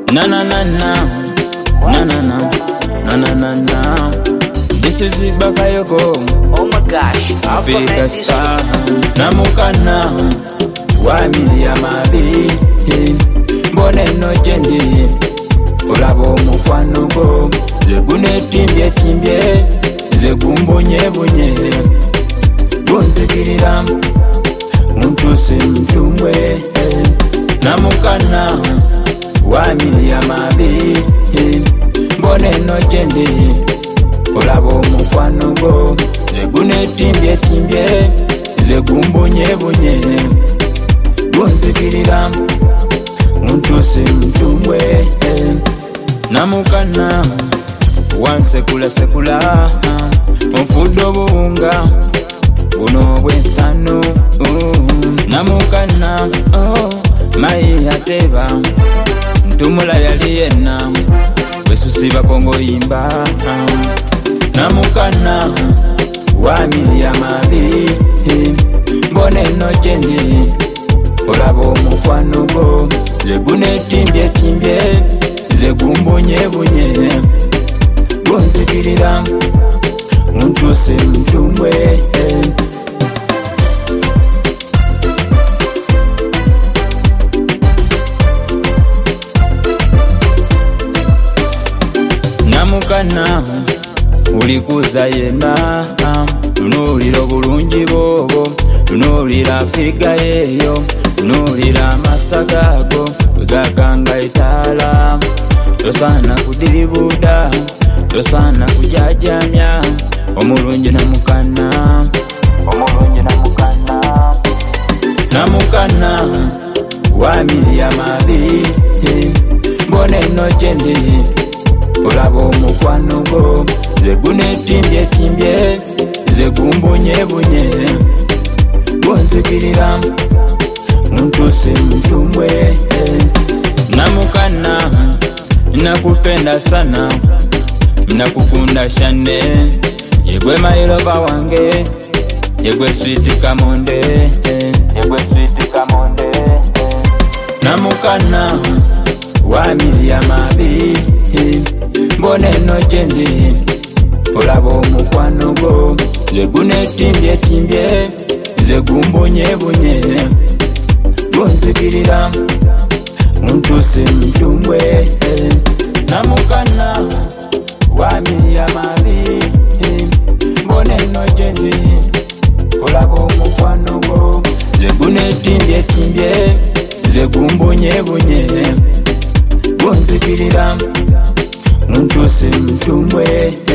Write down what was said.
Na na na na, na na na, na na na na. This is Big Bakayoko. Oh my gosh, Africa star. Namukana, wamili ya mabi. Mbone no jendi, olabo mukwano go. Zegune timbye timbye, zegumbonye bonye. Gonzikirira, mtusi mtumwe. Namukana, wamili ya mabi. Mbone no jendi, olabo mukwano go. Zegune timbye timbye, zegumbonye bonye. Gonzikirira, mtusi mtumwe. Namukana, wansekula sekula, onfudo bunga, buno bwensano. Namukana, mai yateba, ntumula yali yena, wesusiba kongo imba. Namukana, wamili ya mabi, mbone no jendi, olabo mukwano go. Zegune timbye timbye, zegumbonye bonye. Gonzikirira, mtusi mtumwe. Namukana, ulikuza yena, tunulira bulungi bobo, tunulira figa yeyo, tunulira masagago, wegaganga itala. Tosana kudiribuda, tosana kujajamya, omulungi namukana, omulungi namukana. Namukana, wamili ya mabi, mbone no jendi, olabo mukwano go. Zegune timbye timbye, zegumbonye bonye. Gonzikirira, mtusi mtumwe. Namukana, nakupenda sana, nakukunda shane. Yegwe mailova wange, yegwe sweet kamonde, yegwe sweet kamonde. Namukana, wamili ya mabi, mbone no jendi, olabo mukwano go. Zegune timbye timbye, zegumbonye bonye. Gonzikirira, mtusi mtumwe. Namukana, wamili ya mabi, mbone no jendi, olabo mukwano go. Zegune timbye timbye, zegumbonye bonye. Gonzikirira, mtusi mtumwe.